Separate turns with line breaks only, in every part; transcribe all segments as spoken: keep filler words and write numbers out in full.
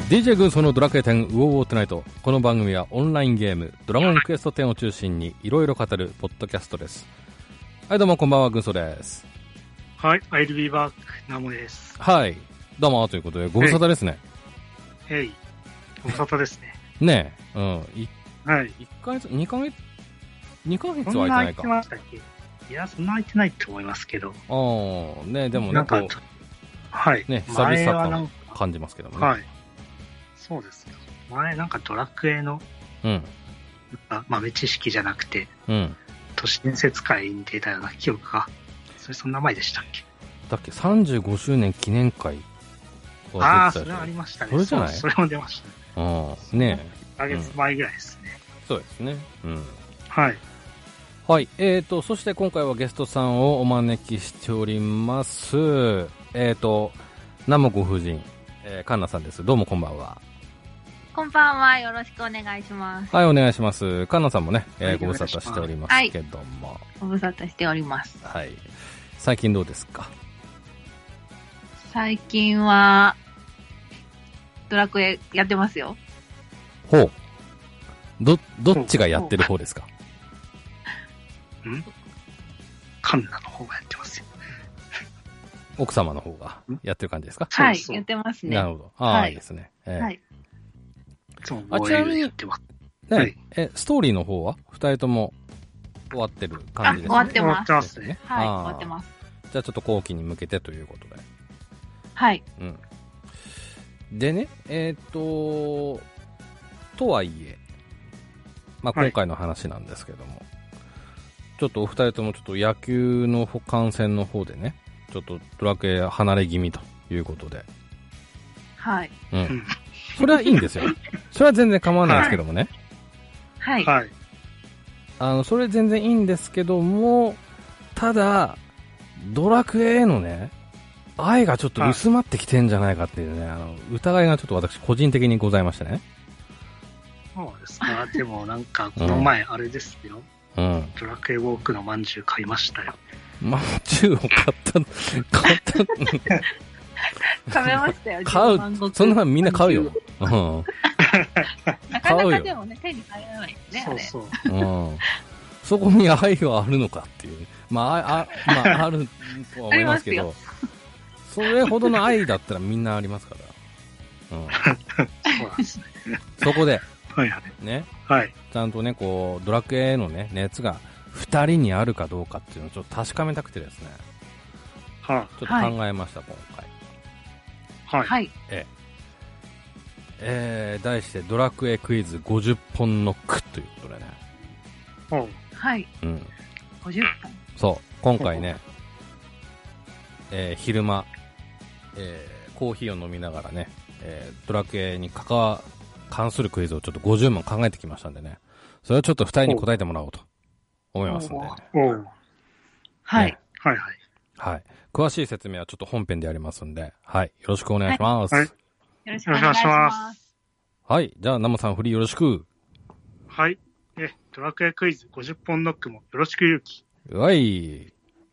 ディージェー 軍曹のドラクエテンウォーウォートナイト。この番組はオンラインゲームドラゴンクエストテンを中心にいろいろ語るポッドキャストです。はい、どうもこんばんは、軍曹です。
はい、I'll be back ナモです。
はい、どうもということでご無沙汰ですね。
へい、ご無沙汰ですね。
ねえ、うん、い
はい。
いっかげつ、にかげつ、にかげつ
そん
は空いてないか。
な空いてましたっけ？いや、そんな空いてないと思いますけど。
ああ、ね、でもね、
なんか
こ
はい。
う、ね、久々感感じますけどもね。
はい。そうですよ。前なんかドラクエの、
うん。
豆知識じゃなくて、
うん。
都市伝説会に出たような記憶が、それそんな前でしたっけ？
だっけ、さんじゅうごしゅうねん記念会
ああ、それはありましたね。
それじゃない？
それも出ましたね。
うん。ねえ。
いっかげつまえぐらいですね。
うん、そうですね。うん。
はい。
はい。えーと、そして今回はゲストさんをお招きしております。えーと、ナモご夫人、えー、カンナさんです。どうもこんばんは。
こんばんは。よろしくお願いします。
はい、お願いします。カンナさんもね、えー
はい、
ご無沙汰しておりますけども。はい、
ご無沙汰しております。
はい。最近どうですか？
最近は、ドラクエやってますよ。
ほう。ど、どっちがやってる方ですか？
ん？カンナの方がやってますよ。
奥様の方がやってる感じですか？
はい、
そうそう
やってますね。
なるほど。ああ、はい、いいですね。えー、はい。
そう、
あ、ちなみに、
やってます。
ね、
はい、
え、ストーリーの方は二人とも終わってる感じですね。
終わってます。
終わってますね。
はい、終わってます。
じゃあちょっと後期に向けてということで。
はい。
うん。でね、えっ、ー、と、とはいえ、まあ、今回の話なんですけども、はい、ちょっとお二人ともちょっと野球の観戦の方でね、ちょっとドラクエ離れ気味ということで。
はい。
うん。それはいいんですよ。それは全然構わないですけどもね。
はい。
はい。
あの、それ全然いいんですけども、ただ、ドラクエへのね、愛がちょっと薄まってきてんじゃないかっていうね、あの、疑いがちょっと私個人的にございましてね。
そうですか。でもなんか、この前あれですよ。
うん。
ドラクエウォークのまんじゅう買いましたよ。
まんじゅうを買った、買った、
食べましたよ。
買う。そんなのみんな買うよ。うん。
なかなかでもね、手に入らないね。
そうそう。
うん。そこに愛があるのかっていう。まあ、あ、あまあ、あるとは思いますけど、それほどの愛だったらみんなありますから。うん。
そうなんですね。
そこで、
はいはい。
ね。
はい。
ちゃんとね、こう、ドラクエへのね、熱が二人にあるかどうかっていうのをちょっと確かめたくてですね。
はあ、
ちょっと考えました、はい、今回。
はい。
はい。
ええー、題してドラクエクイズごじゅっぽんノックということでね。
おう。
はい。
うん。
ごじゅっぽん。
そう、今回ね、えー、昼間、えー、コーヒーを飲みながらね、えー、ドラクエに関わ、関するクイズをちょっとごじゅうもん考えてきましたんでね。それをちょっとふたりに答えてもらおうと思いますんで、ね。
おう。
はい、
ね。
はいはい。
はい。詳しい説明はちょっと本編でやりますんで、はい。よろしくお願いします。はい。
はい、
よろしくお願いします。
はい。じゃあ、ナモさん振りよろしく。
はい。え、ドラクエクイズごじゅっぽんノックもよろしくゆうき。
はい。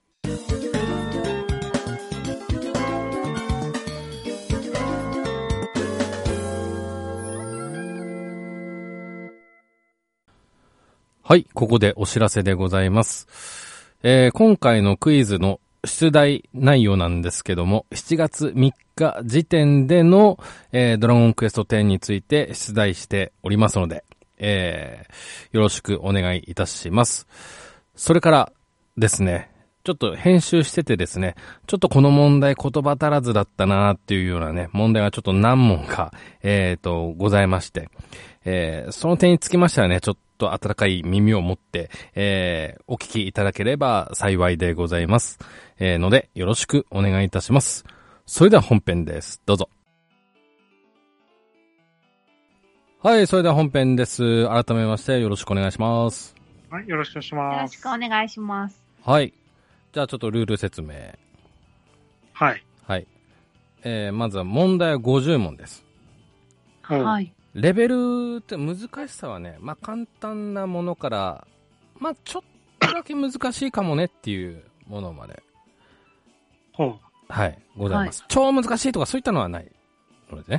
はい。ここでお知らせでございます。えー、今回のクイズの出題内容なんですけども、しちがつみっか時点での、えー、ドラゴンクエストテンについて出題しておりますので、えー、よろしくお願いいたします。それからですね、ちょっと編集しててですね、ちょっとこの問題言葉足らずだったなーっていうようなね、問題がちょっと何問か、えーと、ございまして、えー、その点につきましてはね、ちょっと温かい耳を持って、えー、お聞きいただければ幸いでございます。えー、ので、よろしくお願いいたします。それでは本編です。どうぞ。はい、それでは本編です。改めましてよろしくお願いします。
はい、よろしくお願いします。
よろしくお願いします。
はい。じゃあちょっとルール説明。
はい。
はい。えー、まずは問題はごじゅうもんです。
はい。
レベルって難しさはね、まあ、簡単なものから、まあ、ちょっとだけ難しいかもねっていうものまで。
ほう。
はい、ございます。はい、超難しいとかそういったのはないのでね。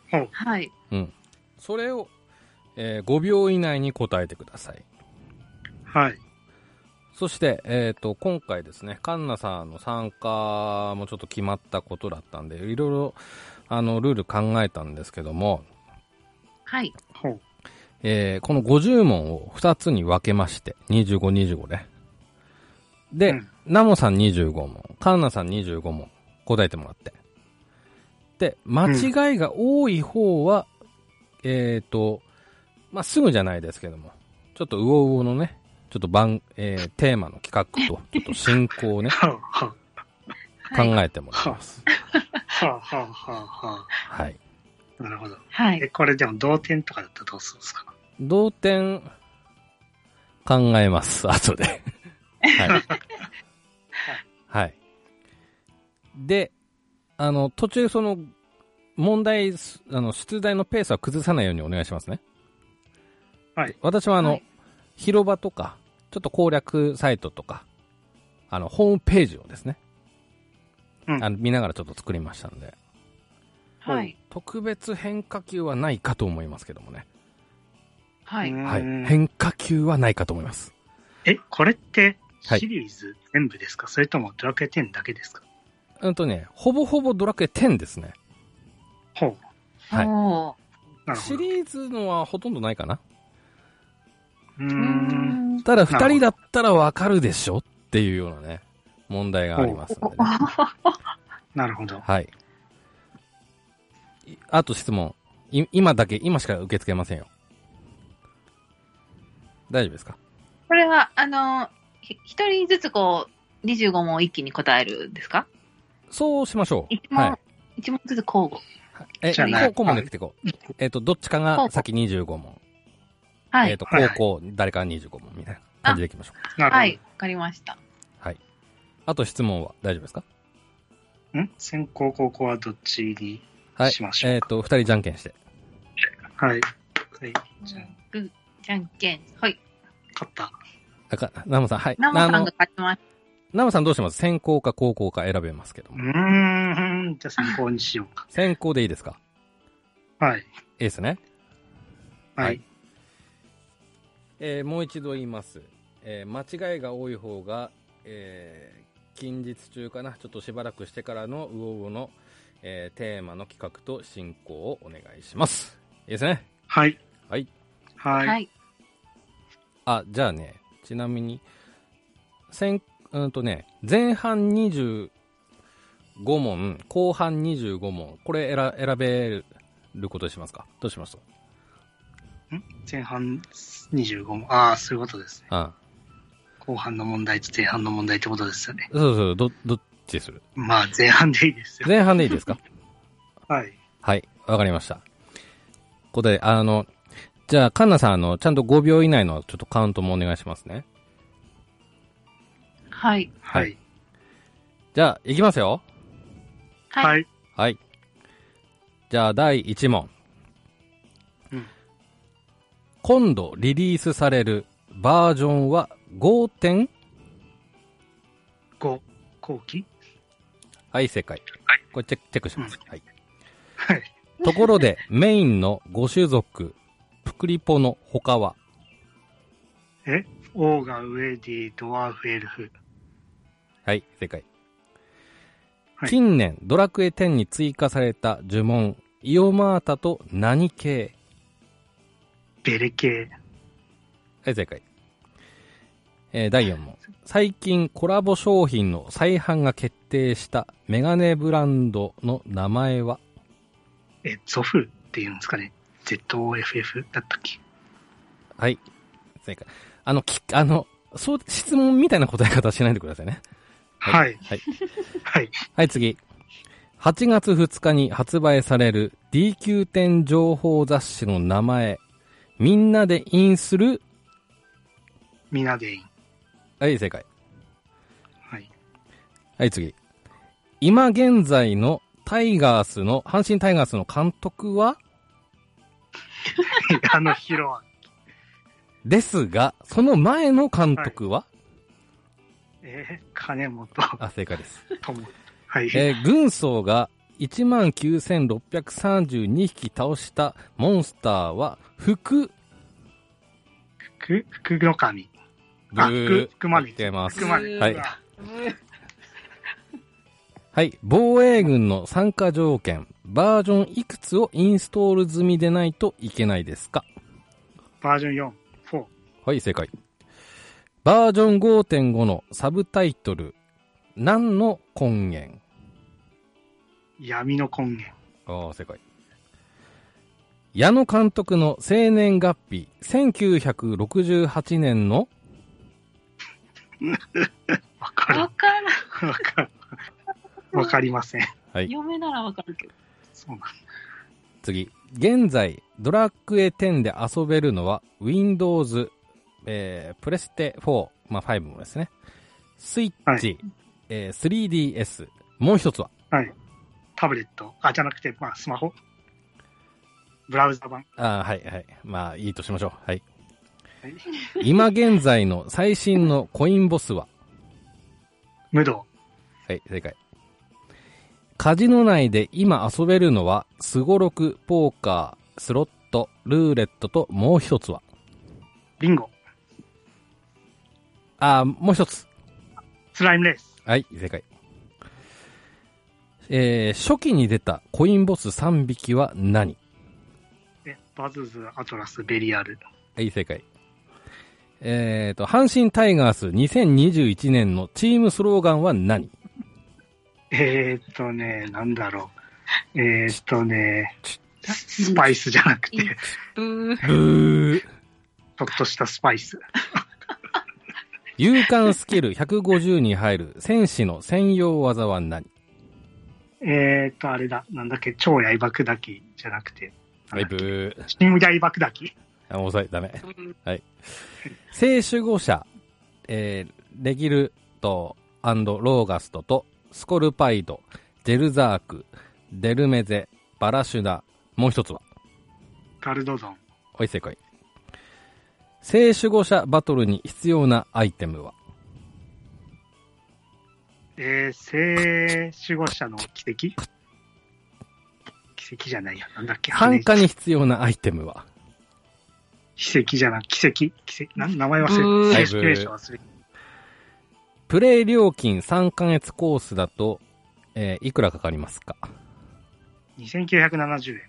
ほう。
はい。
うん。それを、えー、ごびょう以内に答えてください。
はい。
そして、えっと、今回ですね、カンナさんの参加もちょっと決まったことだったんで、いろいろ、あの、ルール考えたんですけども、
はい。
ほう。
えー、このごじゅう問をふたつに分けまして、にじゅうご、にじゅうごね。で、
うん、
ナモさんにじゅうご問、カンナさんにじゅうご問、答えてもらって。で、間違いが多い方は、うん、えっと、まあ、すぐじゃないですけども、ちょっとうおうおのね、ちょっと番、えー、テーマの企画と、ちょっと進行をね、
はあ、は
あ、考えてもらいます。
はあ、はあ、はあ、は
あ。はい。
なるほど。
はい。
え、これでも同点とかだったらどうするんですか？
同点、考えます、後で。はい。はい。で、あの、途中その、問題、あの、出題のペースは崩さないようにお願いしますね。
はい。
私はあの、
はい、
広場とか、ちょっと攻略サイトとか、あの、ホームページをですね、うん、あの見ながらちょっと作りましたので、
はい。
特別変化球はないかと思いますけどもね。
はい。
はい。変化球はないかと思います。
え、これって、シリーズ全部ですか、はい、それともドラクエテンだけですか？
うんとね、ほぼほぼドラクエテンですね。
ほう。
はい。
なるほど。
シリーズのはほとんどないかな。
うーん。
ただ二人だったらわかるでしょっていうようなね、問題がありますんでね。
なるほど。
はい。あと質問。い今だけ、今しか受け付けませんよ。大丈夫ですか？
これは、あの、一人ずつこう、にじゅうご問一気に答えるんですか？
そうしましょう。
一問、
はい、
一問ずつ交互。
え、こう、こうもなくてこう。えっと、どっちかが先にじゅうご問。
はい。
えっと、高校、誰かにじゅうご問みたいな感じでいきましょ
う。はい、わかりました。
はい。あと質問は大丈夫ですか？
ん先攻後攻はどっちにしましょうか？
はい、えっと、二人じゃんけんして。
はい。はい。
じゃん、グー、じゃんけん。はい。
勝った。
あか、ナモさん、はい。
ナモさんが勝ちました。
ナモさんどうします？先攻か後攻か選べますけども。
うーん、じゃあ先攻にしようか。
先攻でいいですか？
はい。い
いですね。
はい。はい、
えー、もう一度言います。えー、間違いが多い方が、えー、近日中かな、ちょっとしばらくしてからのウオウオの、えー、テーマの企画と進行をお願いします。いいですね。
はい。
はい。
はい。はい。
あ、じゃあね、ちなみに、先、うんとね、前半にじゅうご問、後半にじゅうご問、これ選、選べることにしますか？どうします？
ん前半にじゅうご問。ああ、そういうことですね。
ああ、
後半の問題と前半の問題ってことですよね。
そうそう、ど、どっちする？
まあ、前半でいいですよ。
前半でいいですか？
はい。
はい、わかりました。答え、あの、じゃあ、カンナさん、あの、ちゃんとごびょう以内のちょっとカウントもお願いしますね。
はい。
はい。
じゃあ、いきますよ。
はい。
はい。じゃあ、だいいち問。
うん。
今度リリースされるバージョンは ごてん
ご 後期？
はい、正解。
はい。
これチェック、チェックします。うん、はい。
はい。
ところで、メインのご種族、プクリポの他は？
えオーガ、ウェディ、ドワーフ、エルフ。
はい、正解。
はい、
近年、ドラクエテンに追加された呪文、イオマータと何系？
ベレ系。
はい、正解。えー、だいよん問。最近コラボ商品の再販が決定したメガネブランドの名前は？
え、ゾフっていうんですかね。ゼットオーエフエフ だったっけ？
はい。正解。あの、き、あの、そう、質問みたいな答え方しないでくださいね。
はい。
はい。
はい。
はい、次。はちがつふつかに発売される ディーきゅう 点情報雑誌の名前、みんなでインする？
みんなでイン。
はい、正解。
はい。
はい、次。今現在のタイガースの、阪神タイガースの監督は？
あのヒロアン。
ですが、その前の監督は？はい、
えー、金本。
あ、正解です。
とも。はい。
えー、軍曹がいちまんきゅうせんろっぴゃくさんじゅうにひき倒したモンスターは、福。
福、福の神。あ、福、福まで。
出ます。
福まで。
はい。はい。防衛軍の参加条件、バージョンいくつをインストール済みでないといけないですか？
バージョンよん、よん。
はい、正解。バージョン ごてんご のサブタイトル、何の根源？
闇の根源。
ああ、正解。矢野監督の生年月日、せんきゅうひゃくろくじゅうはちねんの
わかる。
わからん。
わかる。わかりません。
はい。
嫁ならわかるけど。
そうなんだ。
次。現在、ドラクエテンで遊べるのは、Windows、えー、プレステフォー、まあ、ファイブもですね。スイッチ、はい、えー、スリーディーエス。もう一つは
はい。タブレット。あ、じゃなくて、まあ、スマホ。ブラウザ版。
ああ、はい、はい。まあ、いいとしましょう。はい。
はい、
今現在の最新のコインボスは
無道。
はい、正解。カジノ内で今遊べるのは、スゴロク、ポーカー、スロット、ルーレットともう一つは
ビンゴ。
あ、もう一つ。
スライムレース。
はい、正解。えー、初期に出たコインボスさんびきは何？
え、バズズ、アトラス、ベリアル。
はい、正解。えーと、阪神タイガースにせんにじゅういちねんのチームスローガンは何？
えーっとね、なんだろう。えーっとね、スパイスじゃなくて、
ブー。
ブー。
ちょっとしたスパイス。
勇敢スキルひゃくごじゅうに入る戦士の専用技は何？
えーっと、あれだ。なんだっけ、超刃砕きじゃなくて。
はい、ブー。
新刃砕き。
あ、もうさい、ダメ。はい。聖守護者、えー、レギルト&ローガストとスコルパイド、ジェルザーク、デルメゼ、バラシュナ、もう一つは
ガルドゾン。
はい、正解。聖守護者バトルに必要なアイテムは
えー、聖守護者の奇跡奇跡じゃないや。なんだっけ。
参加に必要なアイテムは
奇跡じゃな、奇跡奇跡な名前忘れた。正式名称忘れた。
プレイ料金さんかげつコースだと、えー、いくらかかりますか？
にせんきゅうひゃくななじゅうえん。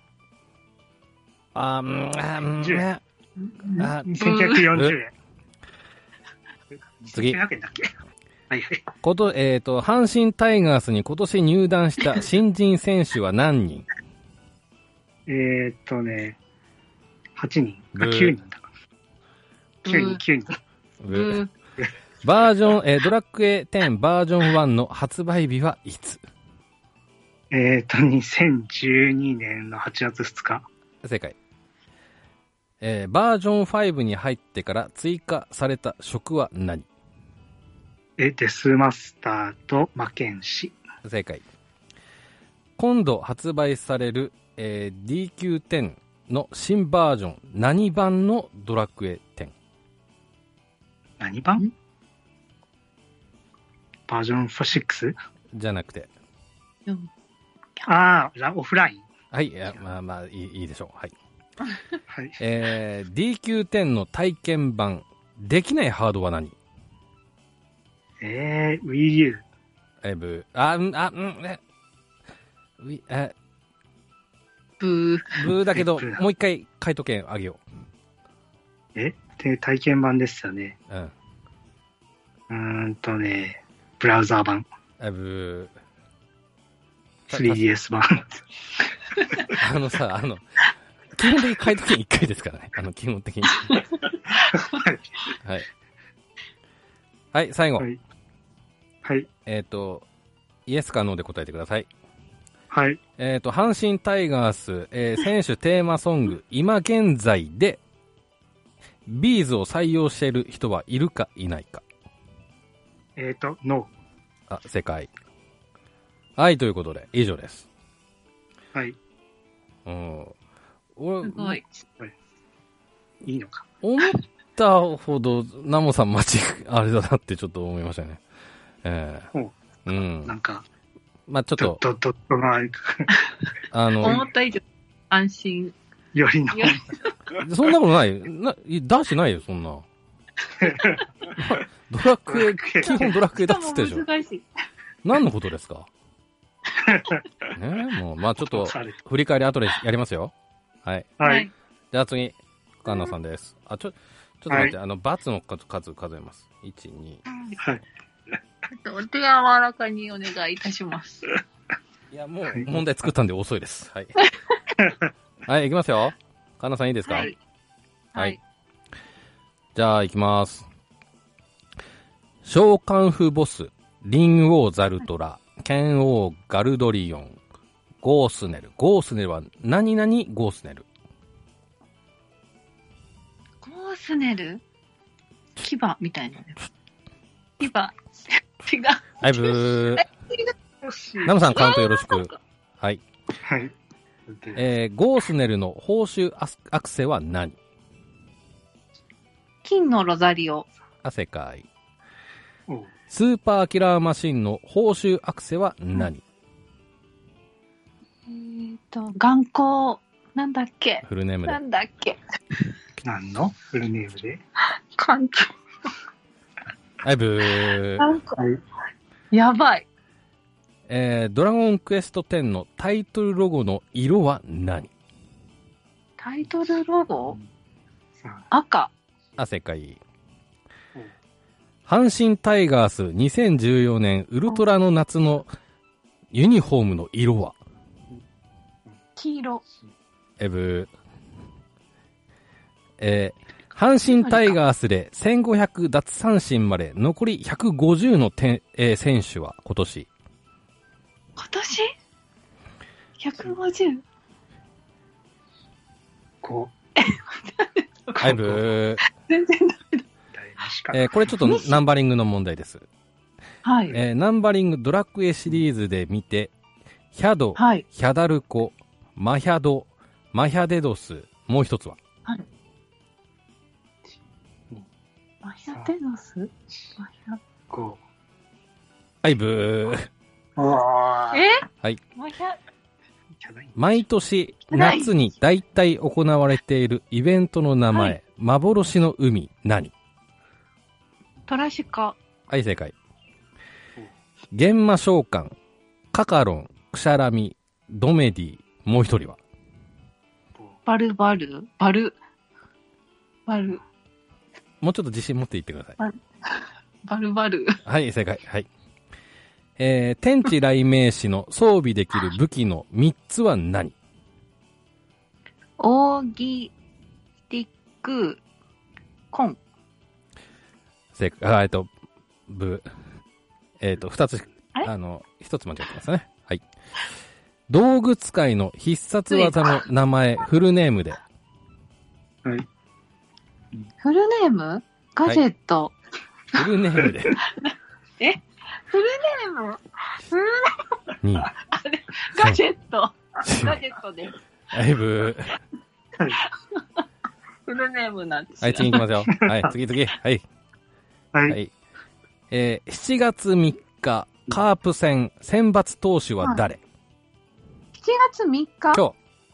あー、うん、あー、うん、あ
にせんきゅうひゃくよんじゅうえん。
次。
にせんきゅうひゃくえんだっけ？はいはい。
こと、えっと、阪神タイガースに今年入団した新人選手は何人？
えーっとね、はちにん。あ、きゅうにんだ。きゅうにん、きゅうにん。
ブー。バージョン、えー、ドラクエテンバージョンワンの発売日はいつ？
えーっと、にせんじゅうにねんのはちがつふつか。
正解。えー、バージョンファイブに入ってから追加された職は何？
え、デスマスターと魔剣士。
正解。今度発売される、えー、ディーキューテン の新バージョン、何版のドラクエテン？
何版？バージョン シックス？
じゃなくて。
ああ、オフライン。
はい、いや、まあまあ、いい、いいでしょう。はい。
はい。
えー、ディーキューテン の体験版、できないハードは何？
えー、Wii U。
えー、ブー。あ、うん、あ、うん、え、ウィ、え、
ブー。
ブーだけど、もう一回回答権あげよ
う。えで、体験版ですよね。
う。うん。
うーんとね、ブラウザー版。
え、ブー。
スリーディーエス 版。
あのさ、あの、基本的に回答権いっかいですからね。あの、基本的に。はい。はい、最後。
はい。はい。
えっと、イエスかノーで答えてください。
はい。
えっと、阪神タイガース、えー、選手テーマソング、今現在で、ビーズを採用している人はいるかいないか。
えっと、ノ
あ、正解。はい、ということで、以上です。
ー。はい。
うん。俺、
すごい。
いいのか。
思ったほど、ナモさん間違い、あれだなってちょっと思いましたね。ええ
ほう。
うん。
なんか、
まあちょっと、
ど、ど、ど、まあ、
あの、
思った以上、安心。
よりの。
よ
そんなことない。な、出してないよ、そんな。ドラクエ、基本ドラクエだっつってでしょ。
難しい。
何のことですかねえ、もう、まあちょっと、振り返り後でやりますよ。はい。
は
はいい。
じゃあ次、カンナさんです。あ、ちょ、ちょっと待って、あの、バツの数、数数えます。いち、に。
はい。
ちょっとお手柔らかにお願いいたします。
いや、もう、問題作ったんで遅いです。はい。はい、いきますよ。カンナさんいいですか？
はい。
は
はいい。
じゃあ、いきます。召喚符ボス、リンオウザルトラ、ケンオウガルドリオン、ゴースネル。ゴースネルは何々ゴースネル。
ゴースネル牙みたいなやつ。牙。違う。
はい、ブー。
よし。
ナムさん、カウントよろしく。はい。
はい。
えー、ゴースネルの報酬アスアクセは何？
金のロザリオ。
あ、正解。
おう
スーパーキラーマシンの報酬アクセは何？
えーと、眼光。なんだっけ
フルネームで
な。んだっけ
何のフルネームで？
感情。
はい、ブー。
なんか、
はい。
やばい。
えー、ドラゴンクエストテンのタイトルロゴの色は何？
タイトルロゴ
さあ、
赤。
あ、正解。
おう
阪神タイガースにせんじゅうよねんウルトラの夏のユニフォームの色は？
黄色。
えぶー。えー、阪神タイガースでせんごひゃく奪三振まで残りひゃくごじゅうの点、えー選手は今年？
今年 ?ひゃくごじゅう?
こう。
はい、ブー。
全然だ。
えー、これちょっとナンバリングの問題です。
はい。
えー、ナンバリングドラクエシリーズで見て、ヒャド、
はい。
ヒャダルコ、マヒャド、マヒャデドス、もう一つは？
マヒャテノスマヒャ。
こ
はい、ブー。
う。おー。
え
はい。
マヒャ、
毎年夏に大体行われているイベントの名前、
はい
幻の海、何？
トラシカ。
はい、正解。玄魔召喚、カカロン、クシャラミ、ドメディ、もう一人は？
バルバルバル。バル。
もうちょっと自信持って言ってください。
バルバル。
はい、正解。はい。えー、天地雷鳴士の装備できる武器の三つは何？
オーギ、スティック、コン。
正解。あ、えっと、ブ、えっと、二つ、
あれ
あの、一つ間違ってますね。はい。道具使いの必殺技の名前、フルネームで。
はい。
フルネームガジェット。
フルネームで。
えフルネームフル
に。
あれガジェット。ガジェットです。
はい、ブ
はい。
フルネームなんですよ。
はい、次行きますよ。はい、次次。はい。
は。
はいい。えー、しちがつみっか、カープ戦選抜投手は誰？
しちがつみっか
今日、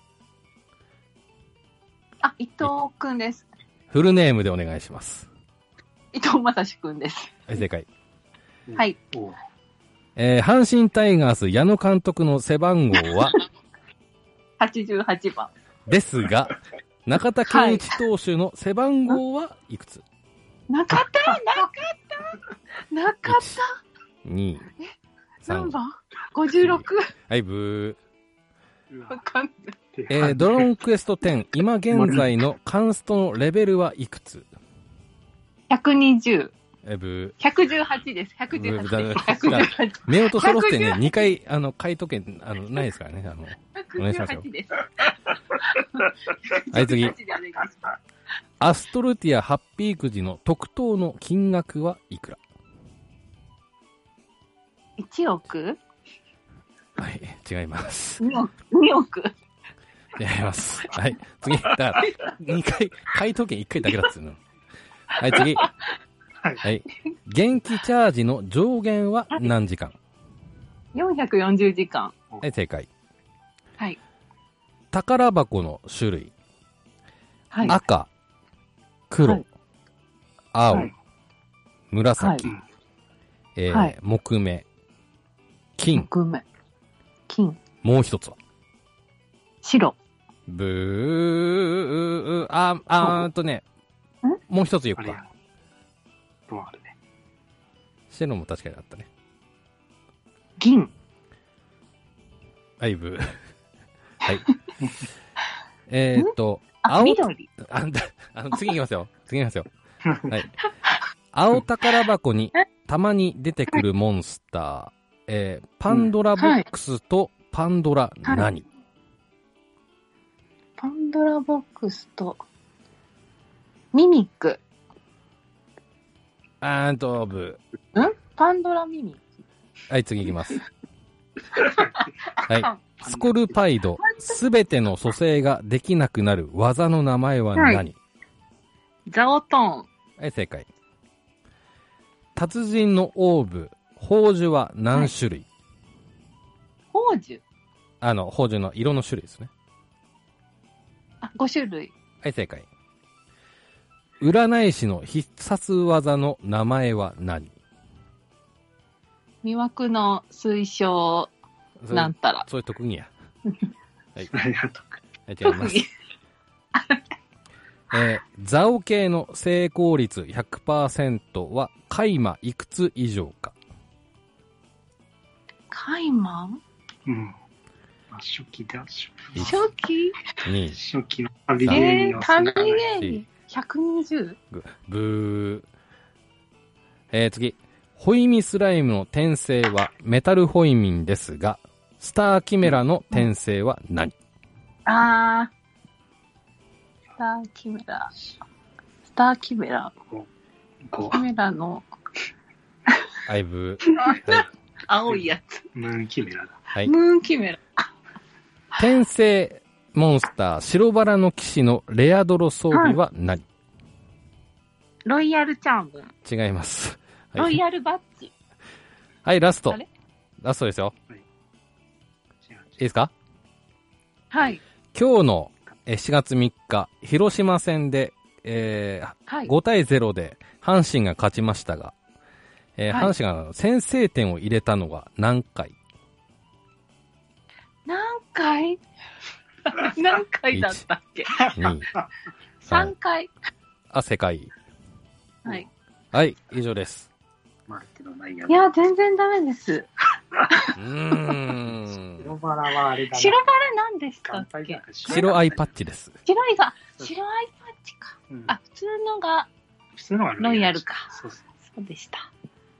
あ、伊藤くんです。
フルネームでお願いします。
伊藤正史くんです。
はい、正解。
はい。
おう
えー、阪神タイガース矢野監督の背番号は
はちじゅうはちばん。
ですが、中田健一投手の背番号はいくつ？
中田中田中田
に、さん。
何番 ?ごじゅうろく?
はい、ブ
うわ
わかんない。
ー。えー、ドラゴンクエストテン、今現在のカンストのレベルはいくつ？
ひゃくにじゅう。
えー、ブ
ひゃくじゅうはちです。ひゃくじゅうはちです。ひゃくじゅうはち。
ー。目音揃ってね、
ひゃくじゅうはち
にかい、あの、回答権、あの、ないですからね、あの。
ひゃくじゅうはちです。
はい、次。
ひゃくじゅうはちでお願いします。
アストルティアハッピーくじの特等の金額はいくら？
いちおく
はい、違います。
におく ?に 億
違います。はい、次。だから、にかい、回答権いっかいだけだっつうの。はい、次。
はい。
はい。元気チャージの上限は何時間？
よんひゃくよんじゅうじかん。
はい、正解。
はい。
宝箱の種類。
はい。
赤、黒、
はい、
青、
はい、
紫、
はい、
えー
はい、
木目、金。
木目。金。
もう一つは
白。
ブー、あ、あーんとね、もう一つ言うか。
どうあるね。
白も確かにあったね。
銀。
はい、ブー。はい。えーっと、
あ、緑。
あ、あの、次行きますよ。次行きますよ。はい。青宝箱にたまに出てくるモンスター、えー、パンドラボックスとパンドラ何、はい、
パンドラボックスとミミック。
あーんと、ブ
ー。んパンドラミミック。
はい、次行きます。はい。スコルパイド、すべての蘇生ができなくなる技の名前は何、はい、
ザオトーン。
はい、正解。達人のオーブ、宝珠は何種類、
はい、宝珠
あの、宝珠の色の種類ですね。
あ、ご種類。
はい、正解。占い師の必殺技の名前は何？
魅惑の推奨なんたら。
そういう特技や。はい。
ありがとう。
はい、違います。えー、ザオ系の成功率 ひゃくパーセント はカイマいくつ以上か？
カイマ
うん。初期だ、初期。
初期 ?
に
初期の旅芸人。
えー、旅芸人。ひゃくにじゅう?
ブー。えー、次。ホイミスライムの転生はメタルホイミンですが、スターキメラの転生は何？
あー。スターキメラ。スターキメラ。キメラの。
アイブー。はい、
青いやつ。
ムーンキメラだ。
はい。
ムーンキメラ。
転生モンスター、白バラの騎士のレアドロ装備は何？はい、
ロイヤルチャーム。
違います。はい、
ロイヤルバッジ。
はい、ラスト。ラストですよ。はい、いいですか？
はい。
今日のしがつみっか、広島戦で、えーはい、ごたいゼロで阪神が勝ちましたが、えーはい、阪神が先制点を入れたのが何回？
何回何回だったっけ？ に さんかい。
あ、正解。
はい。
はい、以上です。
いや、全然ダメです。
うーん。
白バラはあれだな。
白バラ何でしたっけ？
白アイパッチです。
白いが、白アイパッチか。うん、あ、普通のが、
普通のが
ロイヤルか。
そうそう。
そうでした。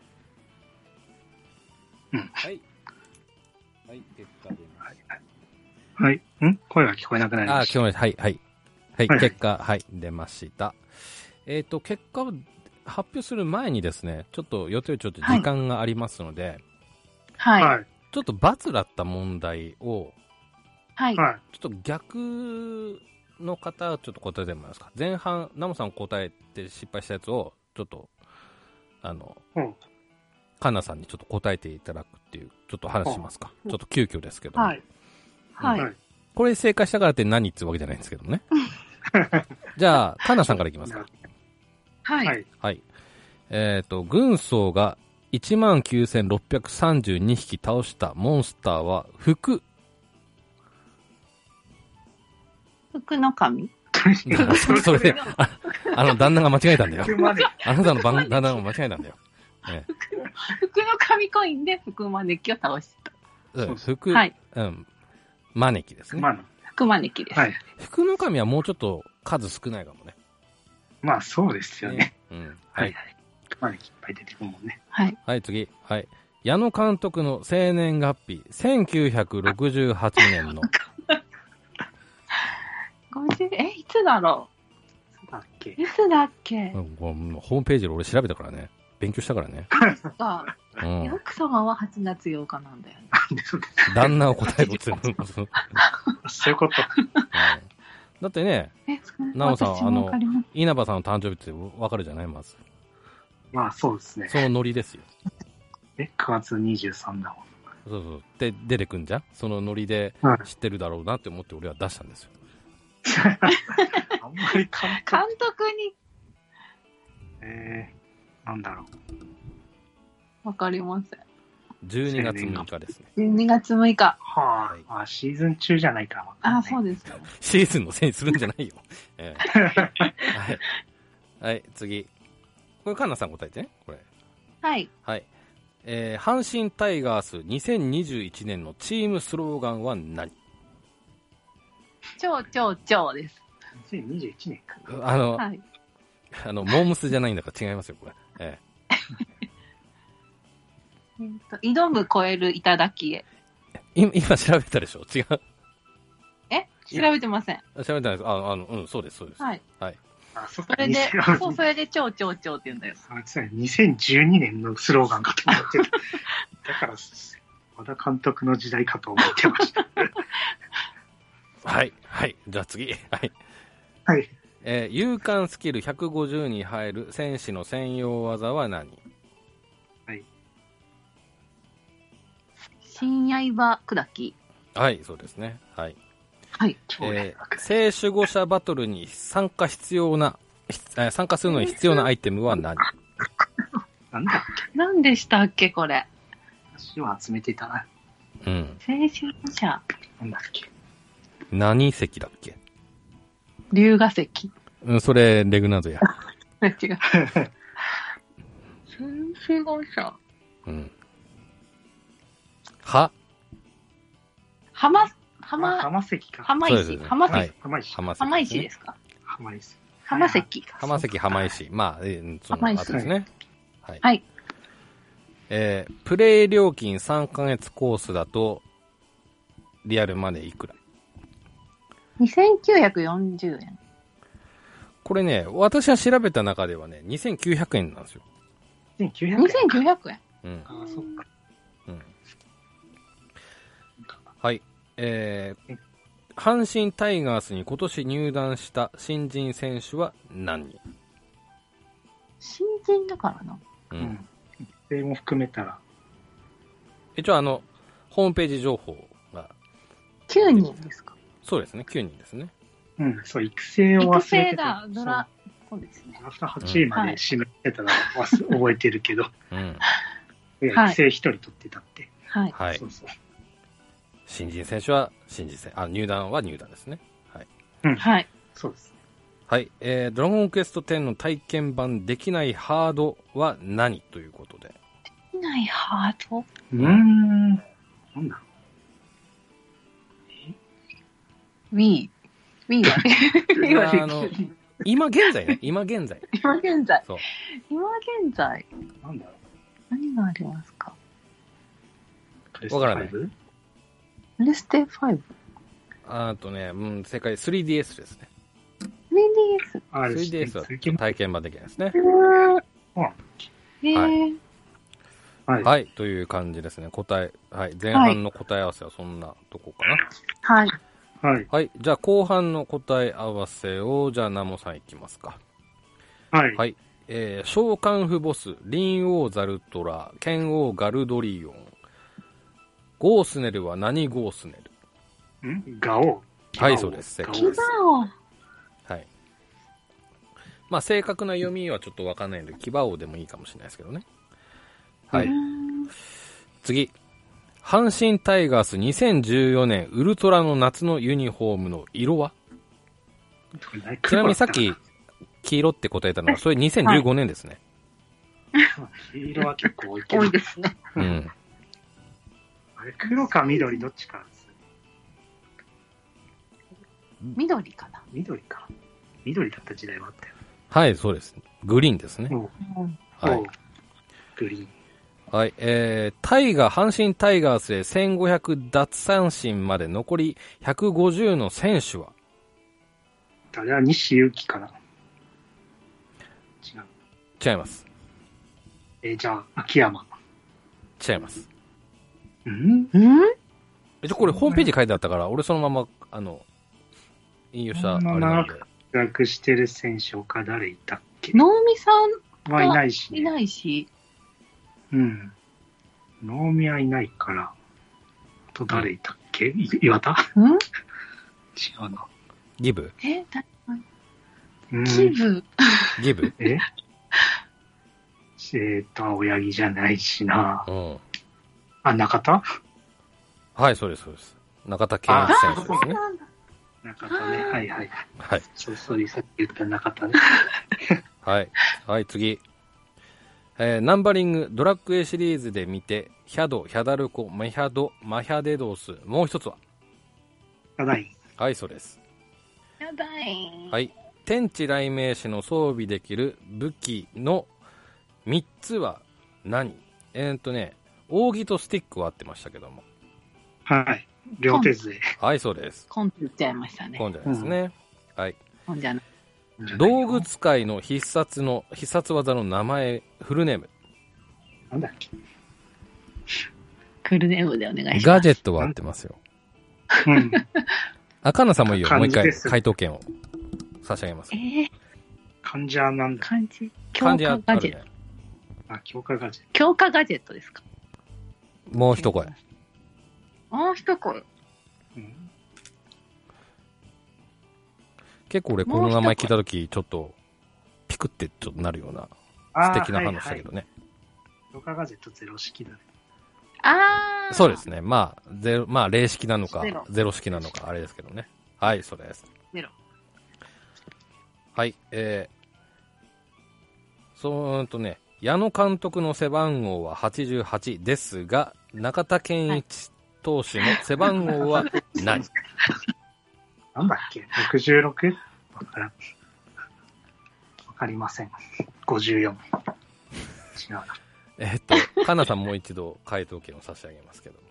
うん。はい。はい、結果で。
はい。はい。ん声が聞こえなくなりました。
あ、聞こえました。はい、はい。はい、はい、結果、はい、出ました。えっと、結果を発表する前にですね、ちょっと予定よりちょっと時間がありますので、
はい。はい、
ちょっと罰だった問題を、
はい。
ちょっと逆の方、ちょっと答えてもらえますか。前半、ナモさん答えて失敗したやつを、ちょっと、あの、うん、カンナさんにちょっと答えていただくっていう、ちょっと話しますか。うん、ちょっと急遽ですけど、
はい。はい、
うん。これ正解したからって何っていうわけじゃないんですけどね。じゃあ、カンナさんからいきますか。
はい。
はい。えっと、軍曹がいちまんきゅうせんろっぴゃくさんじゅうにひき倒したモンスターは、服。
服の神
それで、あ, あの、旦那が間違えたんだよ。あなたの旦那が間違えたんだよ。ね、
服の神コインで服招きを倒した。
うん、服、
はい、
うん、招きですね。
服招きです。はい。
服の神はもうちょっと数少ないかもね。
まあそうですよね。ね、
うん。はい。
招きいっぱい出てくるもんね。
はい。
はい、次。はい。矢野監督の生年月日、せんきゅうひゃくろくじゅうはちねんの。
ごじゅうえ、いつだろ
ういつだっけ
いつだっけ、
うん、ホームページで俺調べたからね。勉強したからね。うん、
奥様ははちがつようかなんだよね。
旦那を答えろって。
そういうこと。うん
だってね、ナオさん、あの、稲葉さんの誕生日ってわかるじゃないまず。
まあそうですね。
そのノリですよ。
え、くがつにじゅうさんだもん。
そうそう。で、出てくんじゃんそのノリで
はい
知ってるだろうなって思って俺は出したんですよ。
あんまり監
監
督、
督に
えー、なんだろう。
わかりません。
じゅうにがつむいかですね。
じゅうにがつむいか。
は
はい
あ、あ、シーズン中じゃないからわかんない。
あ、そうですよ。
シーズンのせいにするんじゃないよ。ええはい。はい、次。これ、カンナさん答えてね。これ。
はい。
はい。えー、阪神タイガースにせんにじゅういちねんのチームスローガンは何？
超超超です。
にせんにじゅういちねんか。
あの、
はい。
あの、モームスじゃないんだから違いますよ、これ。え
えっと、挑む超える頂きへ。
え今、今調べたでしょ違う。
え調べてません。
調べたんです。あ、あの、うん、そうです、そうです。
はい。
はい。
あ、そっか。
それで、
にせん
そう、それで超超超って言うんだよ。
あそうやにせんじゅうにねんのスローガンかと思ってた。だから、和田監督の時代かと思ってました。
はい。はい。じゃあ次。はい。
はい。
えー、勇敢スキルひゃくごじゅうに入る戦士の専用技は何？
新刃砕き。
はい、そうですね。はい。
はい。
えー、聖守護者バトルに参加必要な、ひえー参加するのに必要なアイテムは何？
なんだっけ
何でしたっけ、これ。
私は集めてたな。
うん。
青春者。
なんだっけ
何石だっけ？
龍河石。
うん、それ、レグナードや。
違う。新守護者。
うん。は
浜、
浜、
浜、
浜石か。
浜石。
そうですね
浜石。
はい
浜石。
浜石、
浜石ですか？
浜石。
浜石か。
浜石、浜石。まあ、えー、その
浜石
後ですね。はい。
はい。
えー、プレイ料金さんかげつコースだと、リアルマネーいくら？
にせんきゅうひゃくよんじゅうえん。
これね、私は調べた中ではね、にせんきゅうひゃくえんなんですよ。
にせんきゅうひゃくえん。
にせんきゅうひゃくえん。
うん。
ああ、そっか。
うん。はい。えー、阪神タイガースに今年入団した新人選手は何人？
新人だからな。
う。
うんん。それも含めたら、
一応あの、ホームページ情報が、
きゅうにんですか？
そうですね、きゅうにんですね。
うん、そう、育成を忘れ
育成
てた。
だ、ドラ、そうですね
ド。ラフトはちいまで指名してたら、忘れ覚えてるけど、
うん。
いや
はい
育成一人取ってたって。
はい。
はい
そ。うそう。
新人選手は新人選手、あ、入団は入団ですね。はい。
うん、
はい。
そうです。
はい。えー、ドラゴンクエストテンの体験版できないハードは何ということで。
いないハート。
うーん。なんだろ
Wii。Wii はね。Wii は
あの、今現在ね、今現在。
今現在。
そう。
今現在。
う。なんだろう。
何がありますか？
プレステ
わからない
ファイブ？
プレステファイブ。
あとね、うん、正解 スリーディーエス ですね。
スリーディーエス。
あれ
スリーディーエス は
最近
体験版できないですね。
うーん。
あ
へー。
はい。
はい、という感じですね。答え、はい、前半の答え合わせはそんなとこかな。
はい。
はい。
はい、じゃあ後半の答え合わせを、じゃあナモさんいきますか。
はい。
はい。えー、召喚フボス、リンオウザルトラ、ケンオウガルドリオン。ゴースネルは何ゴースネル？
んガオー。
はいそうです
ガオ
正解
キバオ。
はい。まあ正確な読みはちょっとわかんないので、キバオでもいいかもしれないですけどね。はい。
うーん。
次。阪神タイガースにせんじゅうよねんウルトラの夏のユニフォームの色は？ちなみにさっき黄色って答えたのは、それにせんじゅうごねんですね。
黄色は結構多いけど
多い。ですね。
うん。
あれ、黒か緑どっちかですね。
緑かな。
緑か。緑だった時代はあったよ。
はい、そうです。グリーンですね。
おう
うん。
はい
おう。グリーン。
はい、えー、タイガー、阪神タイガースでせんごひゃく奪三振まで残りひゃくごじゅうの選手は？
あれは西勇輝かな。違う。
違います。
えーじゃあ、秋山。
違います。
うん
うん
え、じゃ、これホームページ書いてあったから、俺そのまま、あの、引用したあれなんで。
活躍してる選手他誰いたっけ
能見さん
はいないし、ね。
いないし、
うん。能見はいないから。 と誰いたっけ、い岩田
うん
違うな。
ギブ
え、だ、
うん
キブ。
ギブ
ええっと、青柳じゃないしな。
うん。
あ、中田
はい、そうです、そうです。中田健一選手ですね。
中田ね。はいはい。
はい。
そうそう、さっき言った中田ね。
はい。はい、次。えー、ナンバリング、ドラッグ A シリーズで見て、ヒャド、ヒャダルコ、マヒャド、マヒャデドース、もう一つは
ただい。
はい、そうです。
やだい。
はい。天地雷鳴士の装備できる武器のみっつは何？えーっとね、扇とスティックは合ってましたけども。
はい。両手勢。
はい、そうです。
コンって言っちゃいましたね。
今度ですね。うん、はい。
コンじゃない。
道具使いの必殺の、必殺技の名前、フルネーム。
なんだっけ。
フルネームでお願いします。
ガジェットは合ってますよ。
うん。
赤菜さんもいいよ。もう一回
漢字です
回答権を差し上げます。
えー、
患者なんだ。
漢字。強
漢字あ
化ガジェット。
るね。
あ、強化ガジェッ
強化ガジェットですか？
もう一声。
もう一声。
ト。うん
結構俺この名前聞いたとき、ちょっと、ピクってちょっとなるような、素敵な反応したけどね。
強化ガジェットゼロ式だね。
あー。
そうですね。まあ、ゼロ、まあ、零式なのか
ゼロ、
ゼロ式なのか、あれですけどね。はい、そうです。
ゼロ。
はい、えー、そうーんとね、矢野監督の背番号ははちじゅうはちですが、中田健一投手の背番号は何？
なんだっけ ?ろくじゅうろく? わからん。わかりません。ごじゅうよん。違うな。
えーっと、かなさんもう一度回答権を差し上げますけども。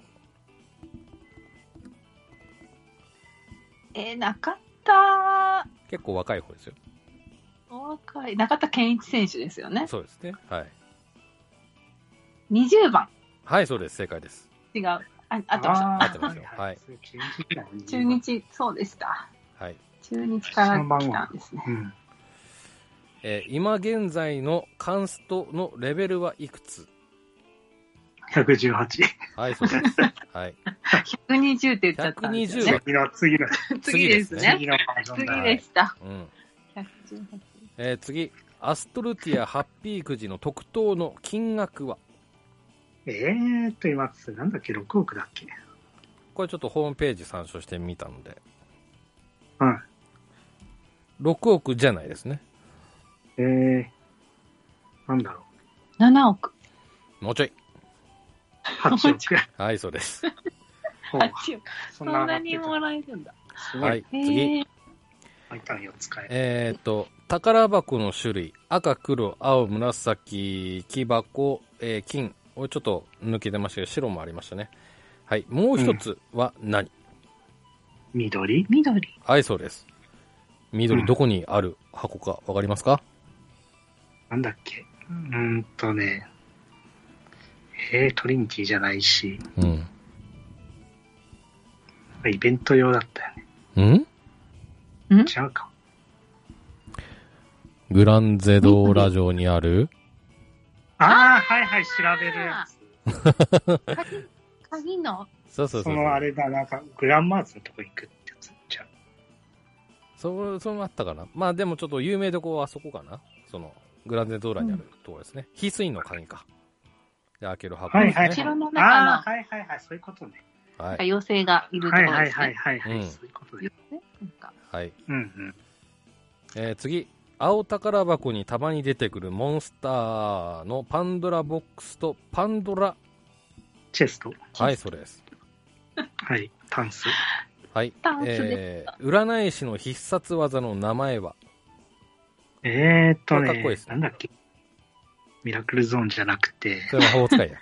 えー、中田、
結構若い方ですよ。
お若い。中田健一選手ですよね。
そうですね。はい。
にじゅうばん。
はい、そうです。正解です。
違う。あ、合ってました。
合ってますよはい
中日、そうでした。
はい。
中日から来たんですね。
うん。
えー今現在のカンストのレベルはいくつ？
ひゃくじゅうはち。
はい、そうです。はい。
ひゃくにじゅうって言っちゃったんですよね。
次の、次の、
次ですね。
次のバージョン
次
だ。
でした。
うん。
ひゃくじゅうはち。
えー次、アストルティアハッピーくじの特等の金額は？
えーっと、今、なんだっけ、ろくおくだっけ。
これちょっとホームページ参照してみたので、
うん。
ろくおくじゃないですね。
えー、なんだろう。
ななおく。
もうちょい。
はちおく。
はい、そうです。
ほう
はちおく。そんなに
も
もらえるんだ。
すご。
はいい、
へ
次。
ー。
毎ターンよっつ使える。
えーっと、宝箱の種類、赤、黒、青、紫、木箱、えー金。これちょっと抜けてましたけど、白もありましたね。はい。もう一つは何？
緑
緑。
はい、そうです。緑、
うん
どこにある箱かわかりますか？
なんだっけ。うーんとね。えー、トリニティじゃないし、
うん。
イベント用だったよね。
ん
ん
違うか。
グランゼドーラ城にある
ああ、はいはい、調べるやつ。
鍵、鍵の、
そうそうそう。
そのあれだ、なんか、グランマーズのとこ行くってやつじゃん。
そう、そうあったかな。まあでもちょっと有名どこはあそこかな。その、グランゼドーラにあるところですね。翡翠の鍵か。で、開ける箱ですね。
はいはい。
城の
あ
中の
あー、はいはいはい、そういうことね。
はい。
妖精がいるとこ
はいはい
ろですね。
はいはい、はい
うん
そういうことね。
妖精なんか
はい。
うんうん。
えー次。青宝箱にたまに出てくるモンスターのパンドラボックスとパンドラ。
チェスト。
はい、それです。
はい、タンス。
はい。
タンス
えー、占い師の必殺技の名前は？
えーっとね
これかっこいいです、ね
なんだっけ。ミラクルゾーンじゃなくて、
それ魔法使いや。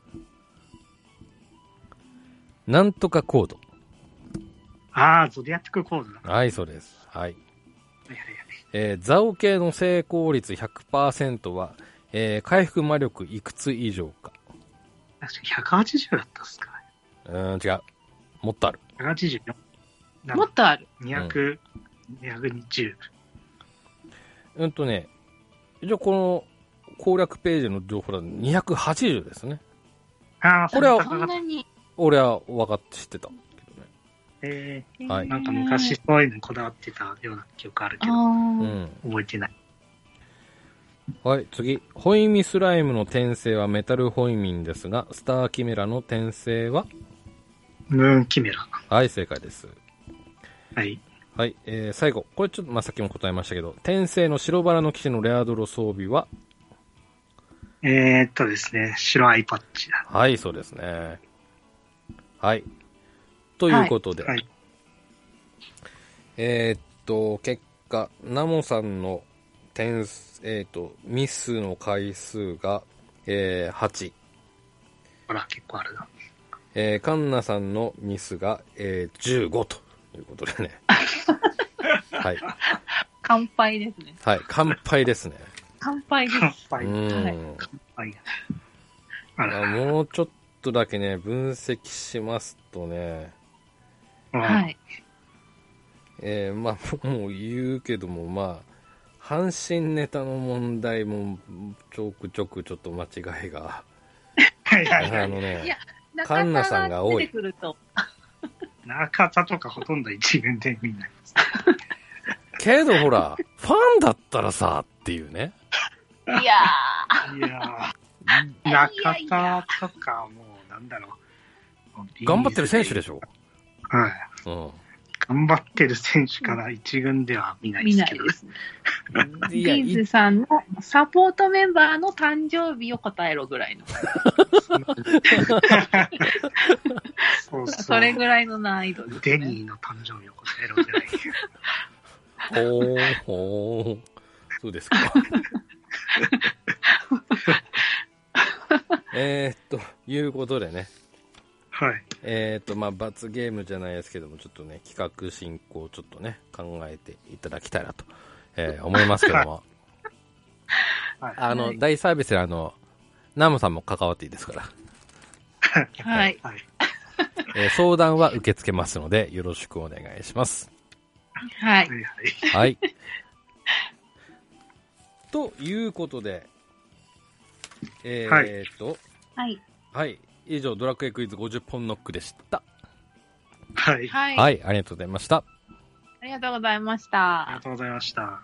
なんとかコード。
ああ、ゾディアックコードだ。は
はい、そうです。はい。
いはいはい。
えー、ザオ系の成功率 ひゃくパーセント は、えー、回復魔力いくつ以上か？
確かひゃくはちじゅうだったっすかね。
うーん、違う。もっとある。
ひゃくはちじゅうよん。
もっとある。
にひゃく、にひゃくにじゅう。
うんとね、一応この攻略ページの情報だとにひゃくはちじゅうですね。
ああ、
これは
そんなに。
俺は分かって知ってたけどね。
えー、
はい
なんか昔そういうのにこだわってたような記憶あるけど、
う
あ
ん。
覚えてない。
はい、次。ホイミスライムの転生はメタルホイミンですが、スターキメラの転生は
ムーンキメラ。
はい、正解です。
はい。
はい、えー、最後。これちょっと、まあ、さっきも答えましたけど、転生の白バラの騎士のレアドロ装備は
えー、っとですね、白アイパッチだ。
はい、そうですね。はい。ということで、
はい。
えーっと、結果、ナモさんの点数、えーっと、ミスの回数が、えー、はち。
ほら、結構あるな。
えー、カンナさんのミスが、えー、じゅうごということでね。はい。
乾杯ですね。
はい。乾杯ですね。
乾杯です。
乾杯。
うーん。
はい
はい。あ
まあ
ら、
もうちょっとだけね、分析しますとね、
うん
はい。
えー、まあ、もう言うけども、まあ、阪神ネタの問題もちょくちょくちょっと間違いが、
はいはいはい。
あのね
いや、
カンナさんが多い
出てくると。
中田とかほとんど一軍でみんな。
けどほら、ファンだったらさ、っていうね。
いや
いやー、中田とかもう、なんだろう。
頑張ってる選手でしょ。
はい。
う
頑張ってる選手から一軍では見な
ー、
い
見
ですけど。
ないですね。
ん。いや、
ビーズ
い
さんのサポートメンバーの誕生日を答えろぐらいの。
そうそう。
それぐらいの難易度です、ね。
デニーの誕生日を答えろじゃない。
ほー、ほー。そうですか。えーっと、いうことでね。
はい。
えーっと、まあ、罰ゲームじゃないですけども、ちょっとね、企画進行をちょっとね、考えていただきたいなと、えー思いますけども。
はい。
あの、
はい
大サービスであの、ナムさんも関わっていいですから。
はい。
はい。
えー相談は受け付けますので、よろしくお願いします。
はい。
はい。はい。
はい。ということで、えーっと、
はい。
はい。以上、ドラクエクイズごじゅっぽんノックでした。
はい。
はい。
はい、ありがとうございました。
ありがとうございまし
ありが
た。
とうございました。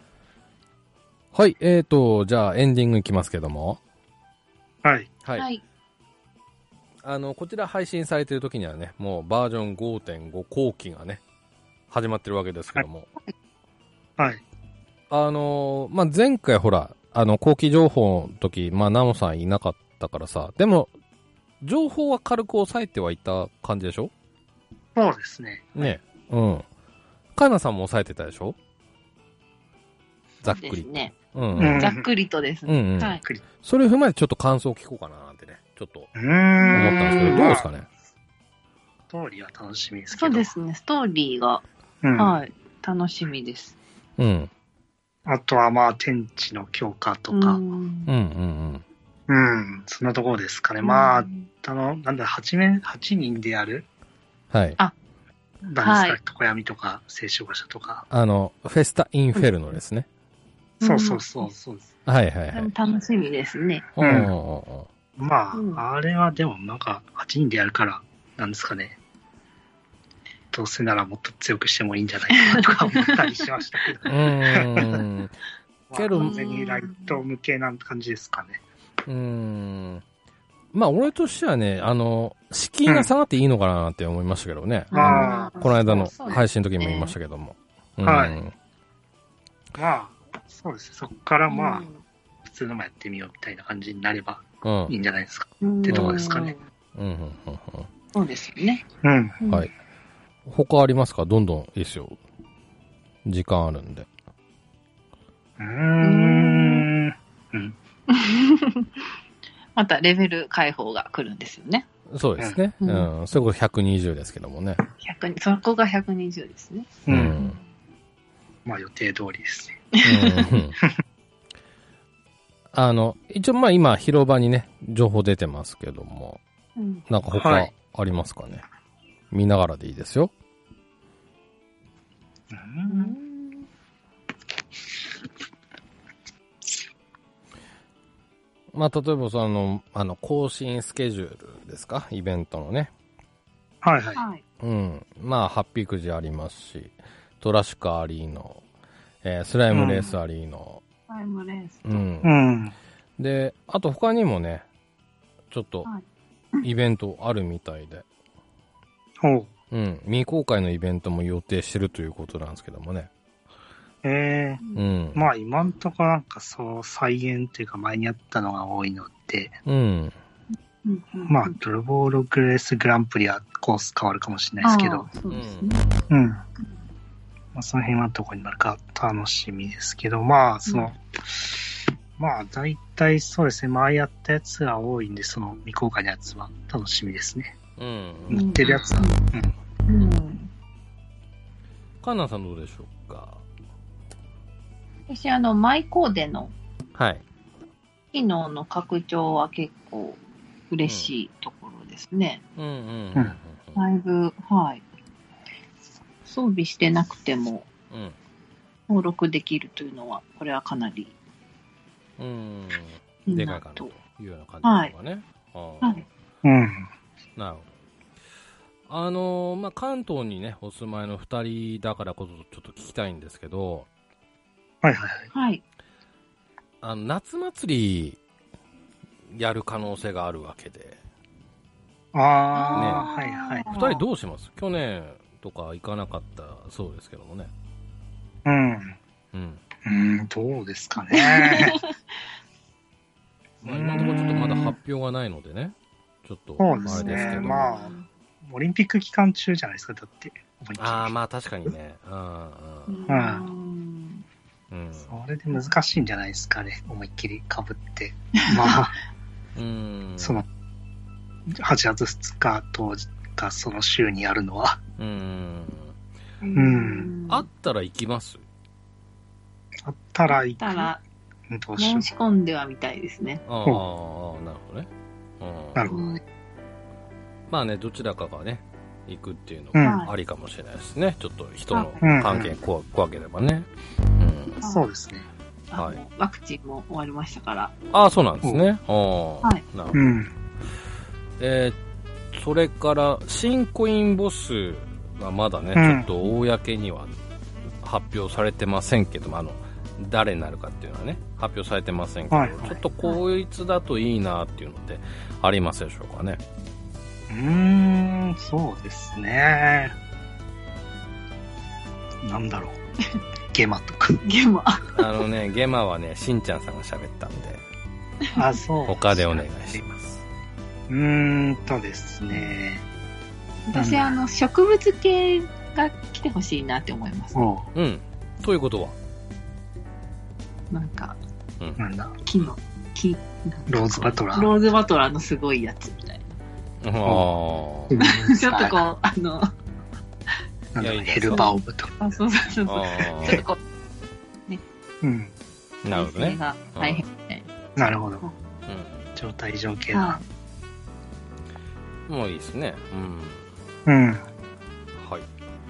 はい、えーと、じゃあエンディングいきますけども。
はい。
はい。
はい。
あの、こちら配信されてる時にはね、もうバージョン ごてんご 後期がね、始まってるわけですけども。
はい。
あのーまあ、前回ほら、あの、後期情報の時、まあ、ナモさんいなかったからさ、でも、情報は軽く抑えてはいた感じでしょ
そうですね。
ね。うん。カナさんも抑えてたでしょざっくり。
ですね。
うん、
う
うんん。
ざっくりとですね。
うんうん
はい。
それを踏まえてちょっと感想を聞こうかななんてね、ちょっと
うーん。
思ったんですけど、どうですかね。
ストーリーは楽しみですけ
そ
ど。
うですね。ストーリーが、
うん。
はい。楽しみです。
うん。
あとはまあ、天地の強化とか。
うん
うんうん
うん。そんなところですかね。まあ、
うん
あの、なんだ、八面、八人でやる
うん。はい。
あ
なんですか、
はい
常闇とか、聖書者とか。
あの、フェスタ・インフェルノですね。
そうそうそう、そうです。
はいはいはい。
でも楽しみですね。
うん
うん
うんうん
まあ、
うん
あれはでもなんか、はちにんでやるから、なんですかね。どうせならもっと強くしてもいいんじゃないかなとか思ったりしましたけど。
うーん。
まあ
けど
完全にライト向けな感じですかね。
うーん。まあ、俺としてはね、あの、敷居が下がっていいのかなって思いましたけどね。
あ
この間の
そうですね
配信の時も言いましたけども。
はい
うん
まあ、そうですね。そこからまあ、
うん
普通のもやってみようみたいな感じになれば
うん。
いいんじゃないですか。
うん
ってとこですかね。
うんうんうん
そうですよね。
うん。
うん。はい。他ありますか？どんどんいいですよ。時間あるんで。
うーん。うん。
またレベル解放が来るんですよね。
そうですね。
う
うんん。それこそひゃくにじゅうですけどもね。
ひゃくそこがひゃくにじゅうですね。
う。
うんん。
まあ予定通りですね。
うんあの、一応まあ今広場にね、情報出てますけども、
うん。
なんか
は
他
い
ありますかね。見ながらでいいですよ。
う。
うんん
うまあ、例えばその、あの、更新スケジュールですか、イベントのね。
はいはい。
はい。
うん。まあ、ハッピーくじありますし、トラッシュカーありの、えースライムレースありの、
タイムレースと。
うん。
うん。
で、あと他にもね、ちょっと
はい、
イベントあるみたいで、
ほう。
うん。未公開のイベントも予定してるということなんですけどもね。
ええ
うん。
まあ今んとこなんかそう再現というか前にあったのが多いので、
うん。
うんうんうん
まあドルボールグレースグランプリはコース変わるかもしれないですけど、
あーそうですね。
うん。まあその辺はどこになるか楽しみですけど、まあその、まあ大体そうですね、前やったやつが多いんで、その未公開のやつは楽しみですね。
うん。
売ってるやつは。
うんうん。
カンナさんどうでしょうか？
私、あの、マイコーデの
はい。
機能の拡張は結構嬉しいところですね。
うんうんうん
だいぶ、はい。装備してなくても
うん。うん。
登録できるというのは、これはかなり
うん。
いい
でかいかなと
なと。
いうような感じですかね。あ
はい。
うん。
なるほど。あのーまあ、関東にね、お住まいの二人だからこそちょっと聞きたいんですけど、
はいはいはい。
はい。
あの、夏祭りやる可能性があるわけで、
ああ、はいはい。
二人どうします？去年とか行かなかったそうですけどもね。
うん。
うん。
うん、どうですかね。
まあ、今のところちょっとまだ発表がないのでね、ちょっと
そう
あれですす
でね
けど。
まあオリンピック期間中じゃないですか、だって。思いっきり
ああ、まあ確かにね。うん
う
うん。
ん。
うん。
それで難しいんじゃないですかね、思いっきり被って。まあ、
うん。
その、はちがつふつか当時かその週にやるのは。
うん。
ん
あったら行きます？
あったら行く。
たら、
どうしよ
申し込んではみたいですね。
ああ、なるほどね。うん
う。なるほどね。
まあね、どちらかがね、行くっていうの
うん
もありかもしれないですね。ちょっと人の
うん
関係怖怖ければね。うん。
そうですね。
あの
はい
ワクチンも終わりましたから。
ああ、そうなんですね。ああ、
はい
なるほど。
うん。
えー、それから、新コインボスがまだね、
うん
ちょっと公には発表されてませんけども、あの、誰になるかっていうのはね、発表されてませんけど、
はい
ちょっとこいつだといいなっていうのってありますでしょうかね。
うーん、そうですね。なんだろう。ゲマとか。
ゲームは。
あのね、ゲマはね、しんちゃんさんが喋ったんで、
あ、そう。
他でお願いします。
うーんとですね。
私、
うん
あの、植物系が来てほしいなって思います。
おう、
うん。ということは、
なんか、
なんだ。
木の、木、
ローズバトラー。
ローズバトラーのすごいやつみたい
ああ、
うん
な。ちょっとこう、あの、
なんだろう、
いやいいです
ヘルバーオブと。
あ、そうそうそうそう。
あ
ちょっとこ
うん。
う、
あ、なるほどね。
体勢が大変みたい
なるほど。
う
状態異常系
な。
だ
は。
ん。もういいですね。うん。
うん。
はい。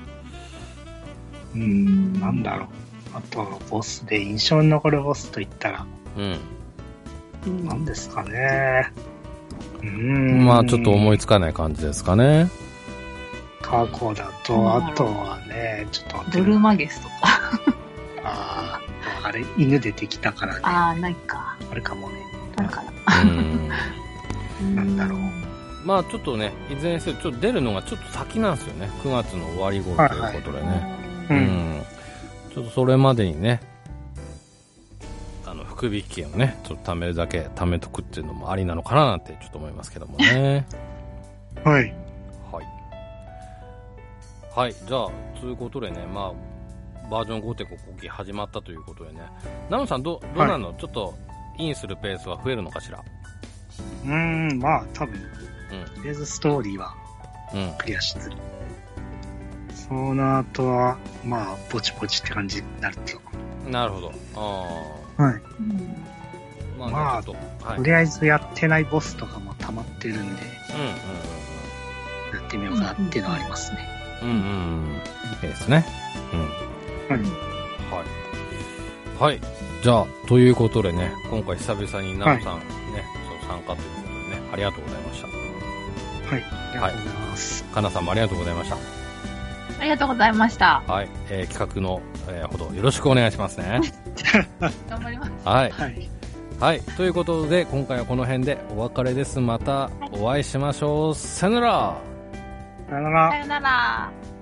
うん。なんだろう。あと、ボスで印象に残るボスといったら、
うん。
い。うん
何ですかね。うーん。
まあ、ちょっと思いつかない感じですかね。
過去だと、あとはね、ちょっと待って
ドルマゲスとか。
ああ、あれ、犬出てきたからね。あ
ああ、ないか。
るかもね。
あるかな。
うん。
なんだろう
まあ、ちょっとね、いずれにせよ、ちょっと出るのがちょっと先なんですよね。くがつの終わり頃ということでね。
う。
うんん。ちょっとそれまでにね、あの、福引券をね、ちょっと貯めるだけ貯めとくっていうのもありなのかななんてちょっと思いますけどもね。
はい。
はい。はい。じゃあ、ということでね、まあ、バージョン ごてんご 後期始まったということでね。ナムさん、ど、どうなの、ちょっと、インするペースは増えるのかしら？
うーん、まあ、多分、
う
とりあえずストーリーは
ん。うん。
クリアしつつ。その後は、まあ、ぼちぼちって感じになると。
なるほど。あ
はい。
うん
あ。まあ、ね
まあ
ちょっと、はい。
とりあえずやってないボスとかも溜まってるんで、
うんうん
やってみようかなっていうのはありますね。
うんうん。うんうんうん。いいですね。うん。
はい。
はい。はい。じゃあ、ということでね、今回久々にナムさんね、 かということでね、ありがとうございました。
はい。ありがとうございます。
かなさんもありがとうございました。
ありがとうございました。
はい。えー、企画の、えー、ほどよろしくお願いしますね。
頑張ります。
はい。
はい。
はい。ということで、今回はこの辺でお別れです。またお会いしましょう。さよなら。
さよなら
さ。よなら。